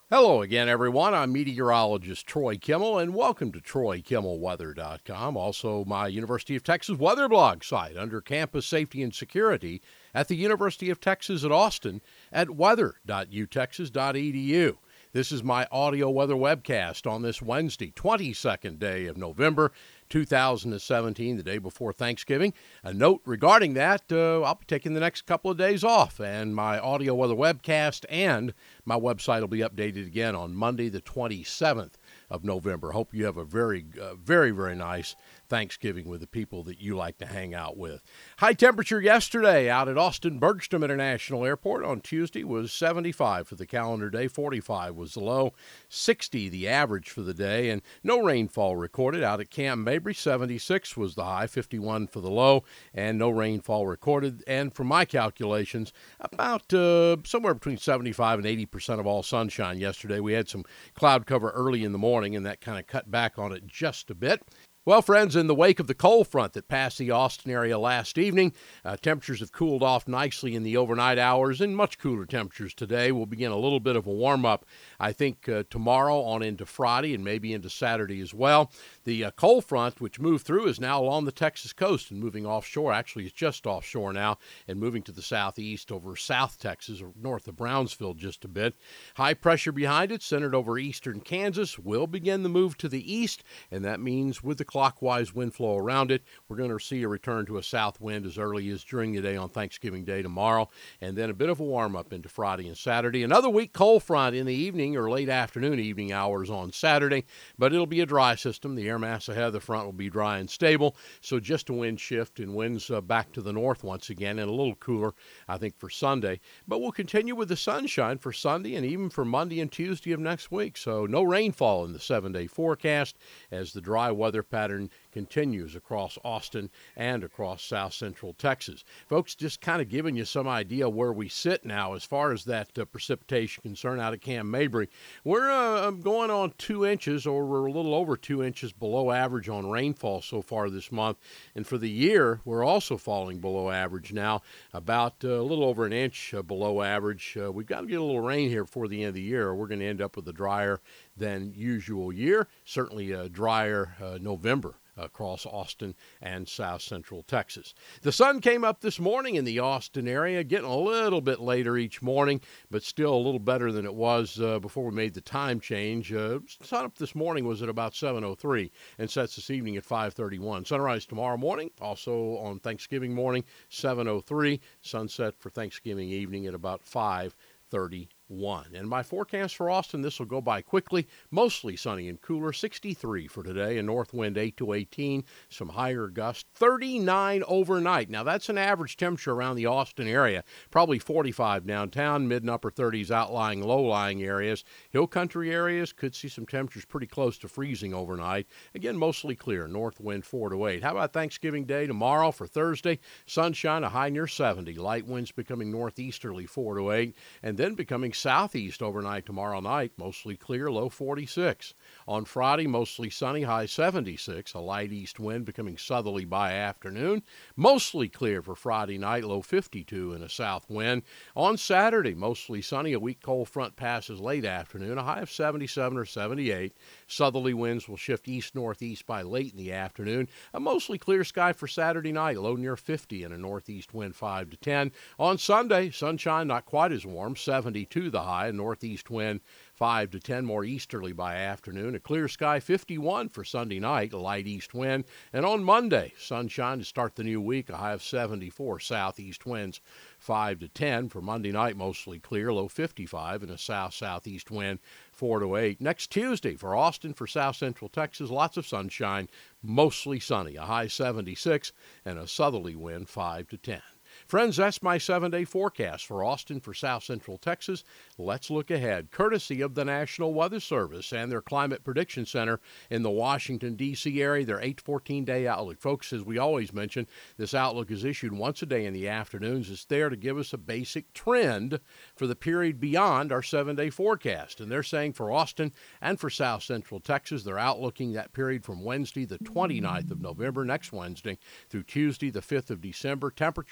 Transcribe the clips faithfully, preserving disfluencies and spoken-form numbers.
Hello again, everyone. I'm meteorologist Troy Kimmel, and welcome to Troy Kimmel Weather dot com, also my University of Texas weather blog site under campus safety and security at the University of Texas at Austin at weather dot u texas dot e d u. This is my audio weather webcast on this Wednesday, twenty-second day of November, two thousand seventeen, the day before Thanksgiving. A note regarding that, uh, I'll be taking the next couple of days off, and my audio weather webcast and my website will be updated again on Monday, the twenty-seventh of November. Hope you have a very, uh, very, very nice Thanksgiving with the people that you like to hang out with. High temperature yesterday out at Austin Bergstrom International Airport on Tuesday was seventy-five for the calendar day. forty-five was the low, sixty the average for the day, and no rainfall recorded out at Camp Mabry. seventy-six was the high, fifty-one for the low, and no rainfall recorded. And from my calculations, about uh, somewhere between seventy-five and eighty percent of all sunshine yesterday. We had some cloud cover early in the morning, and that kind of cut back on it just a bit. Well, friends, in the wake of the cold front that passed the Austin area last evening, uh, temperatures have cooled off nicely in the overnight hours, and much cooler temperatures today. We'll begin a little bit of a warm-up, I think, uh, tomorrow on into Friday and maybe into Saturday as well. The uh, cold front, which moved through, is now along the Texas coast and moving offshore. Actually, it's just offshore now and moving to the southeast over South Texas or north of Brownsville just a bit. High pressure behind it, centered over eastern Kansas, will begin the move to the east, and that means with the clockwise wind flow around it, we're going to see a return to a south wind as early as during the day on Thanksgiving Day tomorrow, and then a bit of a warm-up into Friday and Saturday. Another weak cold front in the evening or late afternoon evening hours on Saturday, but it'll be a dry system. The air mass ahead of the front will be dry and stable, so just a wind shift and winds uh, back to the north once again and a little cooler, I think, for Sunday. But we'll continue with the sunshine for Sunday and even for Monday and Tuesday of next week, so no rainfall in the seven-day forecast as the dry weather pattern continues across Austin and across south central Texas. Folks, just kind of giving you some idea where we sit now as far as that uh, precipitation concern out of Camp Mabry. We're uh, going on two inches, or we're a little over two inches below average on rainfall so far this month. And for the year, we're also falling below average now, about uh, a little over an inch uh, below average. Uh, we've got to get a little rain here before the end of the year, or we're going to end up with a drier than usual year, certainly a drier uh, November across Austin and south central Texas. The sun came up this morning in the Austin area, getting a little bit later each morning, but still a little better than it was uh, before we made the time change. Uh, sun up this morning was at about seven oh three and sets this evening at five thirty-one. Sunrise tomorrow morning, also on Thanksgiving morning, seven oh three. Sunset for Thanksgiving evening at about five thirty-one. And my forecast for Austin, this will go by quickly. Mostly sunny and cooler, sixty-three for today, a north wind eight to eighteen, some higher gusts, thirty-nine overnight. Now, that's an average temperature around the Austin area, probably forty-five downtown, mid and upper thirties outlying, low-lying areas. Hill country areas could see some temperatures pretty close to freezing overnight. Again, mostly clear, north wind four to eight. How about Thanksgiving Day tomorrow for Thursday? Sunshine, a high near seventy. Light winds becoming northeasterly four to eight, and then becoming southeast overnight tomorrow night, mostly clear, low forty-six. On Friday, mostly sunny, high seventy-six, a light east wind becoming southerly by afternoon. Mostly clear for Friday night, low fifty-two and a south wind. On Saturday, mostly sunny, a weak cold front passes late afternoon, a high of seventy-seven or seventy-eight. Southerly winds will shift east-northeast by late in the afternoon. A mostly clear sky for Saturday night, low near fifty and a northeast wind five to ten. On Sunday, sunshine not quite as warm, seventy-two the high, a northeast wind five to ten, more easterly by afternoon. A clear sky, fifty-one for Sunday night, a light east wind. And on Monday, sunshine to start the new week, a high of seventy-four, southeast winds five to ten. For Monday night, mostly clear, low fifty-five, and a south-southeast wind four to eight. Next Tuesday for Austin, for south central Texas, lots of sunshine, mostly sunny, a high seventy-six, and a southerly wind five to ten. Friends, that's my seven-day forecast for Austin, for south central Texas. Let's look ahead, courtesy of the National Weather Service and their Climate Prediction Center in the Washington, D C area, their eight to fourteen day outlook. Folks, as we always mention, this outlook is issued once a day in the afternoons. It's there to give us a basic trend for the period beyond our seven-day forecast. And they're saying for Austin and for south central Texas, they're outlooking that period from Wednesday, the twenty-ninth of November, next Wednesday, through Tuesday, the fifth of December. Temperatures around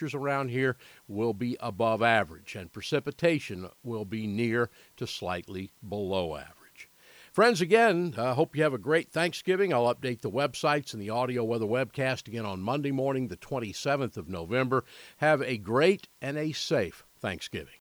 around here will be above average, and precipitation will be near to slightly below average. Friends, again, I uh, hope you have a great Thanksgiving. I'll update the websites and the audio weather webcast again on Monday morning, the twenty-seventh of November. Have a great and a safe Thanksgiving.